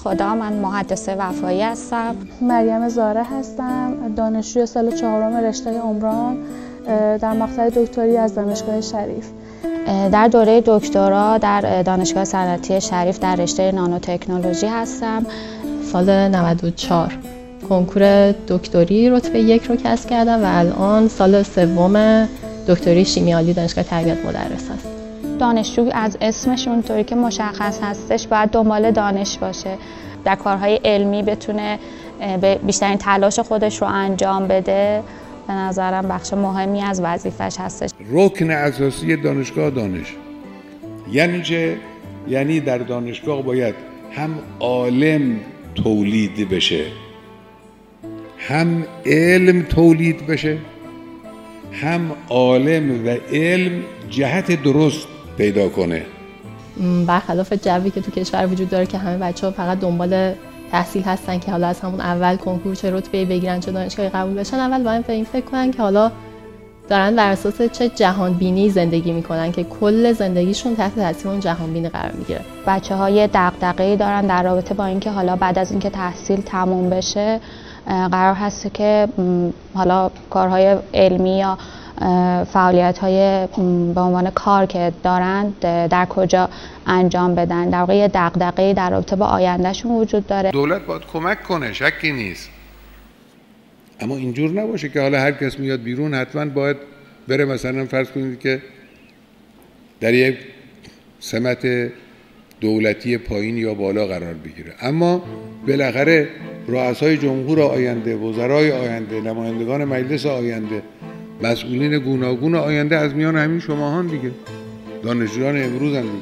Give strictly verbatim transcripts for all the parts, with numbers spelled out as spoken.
خدا. من محدثه وفایی هستم. مریم زاره هستم، دانشجوی سال چهارم رشته عمران در مقطع دکتری از دانشگاه شریف. در دوره دکترا در دانشگاه صنعتی شریف در رشته نانوتکنولوژی هستم. سال نود و چهار کنکور دکتری رتبه یک رو کسب کردم و الان سال سوم دکتری شیمیایی دانشگاه تربیت مدرس هست. دانشجو از اسمش اونطوری که مشخص هستش باید دنبال دانش باشه، در کارهای علمی بتونه به بیشترین تلاش خودش رو انجام بده. به نظرم بخش مهمی از وظیفش هستش. رکن اساسی دانشگاه دانش یعنی چه؟ یعنی در دانشگاه باید هم عالم تولید بشه، هم علم تولید بشه، هم عالم و علم جهت درست پیدا کنه. برخلاف جوی که تو کشور وجود داره که همه بچه‌ها فقط دنبال تحصیل هستن که حالا از همون اول کنکور چه رتبه‌ای بگیرن چه دانشگاهی قبول بشن، اول باید به این فکر کنن که حالا دارن بر اساس چه جهان بینی زندگی میکنن که کل زندگیشون تحت تاثیر اون جهان بینی قرار میگیره. بچه‌ها دغدغه‌ای دارن در رابطه با اینکه حالا بعد از اینکه تحصیل تموم بشه قرار هست که حالا کارهای علمی یا فعالیت‌های به عنوان کار که دارند در کجا انجام بدن. در واقع دغدغه‌ای در رابطه با آیندهشون وجود داره. دولت باید کمک کنه، شکی نیست، اما اینجور نباشه که حالا هر کس میاد بیرون حتما باید بره مثلا فرض کنید که در یک سمت دولتی پایین یا بالا قرار بگیره، اما بالاخره رؤسای جمهور آینده، وزرای آینده، نمایندگان مجلس آینده، مسئولین گوناگون آینده از میان همین شماهان دیگه، دانشجویان امروز هم دیگه.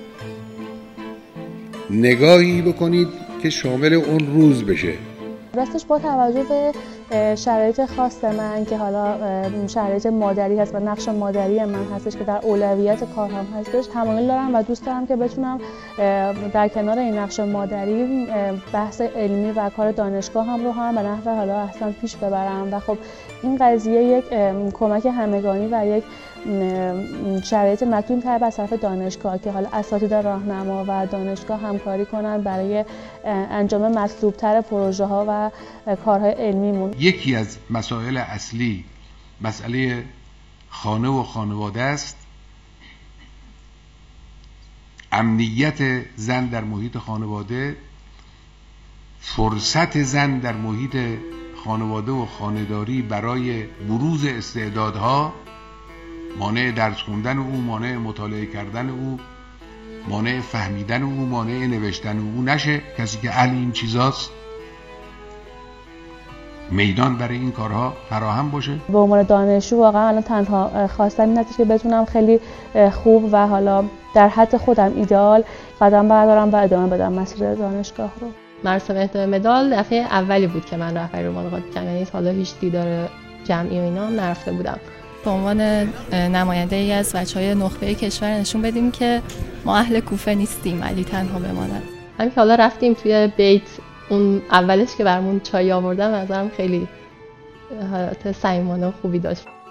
نگاهی بکنید که شامل اون روز بشه. راستش با توجه به شرایط خاص من که حالا شرایط مادری هست و نقش مادری من هستش که در اولویت کارم هستش، تمایل دارم و دوست دارم که بتونم در کنار این نقش مادری بحث علمی و کار دانشگاه هم رو هم به نحو حالا احسن پیش ببرم و خب این قضیه یک کمک همگانی و یک شرایط متون تر از طرف دانشگاه که حالا اساتید راهنما و دانشگاه همکاری کنن برای انجام مطلوب‌تر پروژه ها و کارهای علمیمون. یکی از مسائل اصلی مسئله خانه و خانواده است. امنیت زن در محیط خانواده، فرصت زن در محیط خانواده و خانه‌داری برای بروز استعدادها، مانع درس خوندن او، مانع مطالعه کردن او، مانع فهمیدن او، مانع نوشتن او نشه. کسی که اهل این چیزاست میدان برای این کارها فراهم باشه. به عنوان دانشجو واقعا الان تنها خواستم این هستش که بتونم خیلی خوب و حالا در حد خودم ایدئال قدم بردارم و ادامه بدم مسیر دانشگاه رو. مراسم اهدای مدال دفعه اولی بود که من رهبری رو ملاقات کردم، یعنی حالا هیچ دیدار جمعی و اینا هم نرفته بودم. به عنوان نماینده ای از بچهای نخبه کشور نشون بدیم که ما اهل کوفه نیستیم، علی تنها بماند. همین که حالا رفتیم توی بیت، اون اولش که برامون چای آوردن نظرم خیلی حالت صمیمانه و خوبی داشت.